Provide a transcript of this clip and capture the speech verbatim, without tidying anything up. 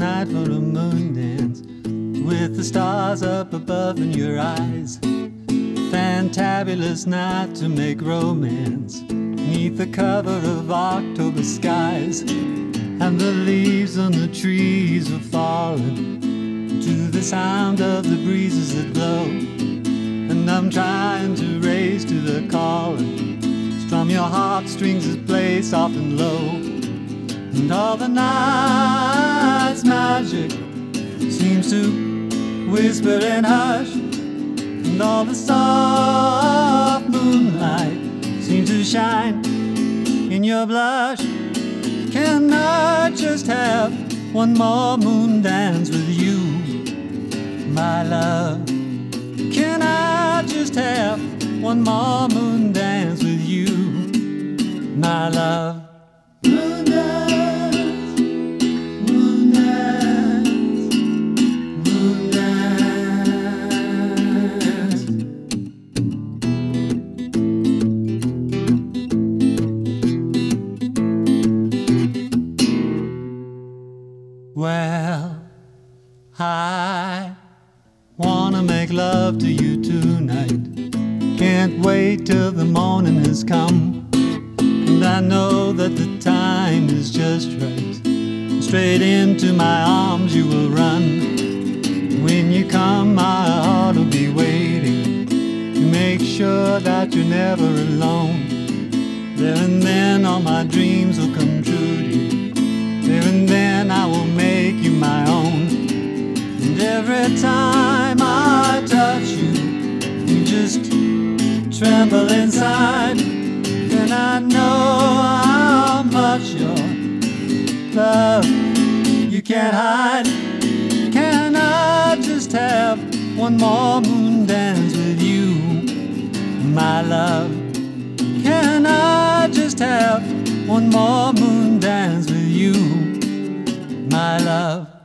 night for a moon dance, with the stars up above in your eyes. Fantabulous night to make romance, neath the cover of October skies. And the leaves on the trees are falling to the sound of the breezes that blow. And I'm trying to race to the calling, strum your heartstrings that play soft and low. And all the night's magic seems to whisper and hush, and all the soft moonlight seems to shine in your blush. Can I just have one more moon dance with you, my love? Can I just have one more moon dance with you, my love? Moon dance, moon dance, moon dance. Well, I wanna make love to you tonight. Can't wait till the morning has come, and I know that the time is just right. Straight into my arms you will run. When you come, my heart will be waiting to make sure that you're never alone. There and then all my dreams will come true to you. There and then I will make you my own. And every time I touch you, you just tremble inside. And I know how much your love you can't hide. Can I just have one more moon dance with you, my love? Can I just have one more moon dance with you, my love?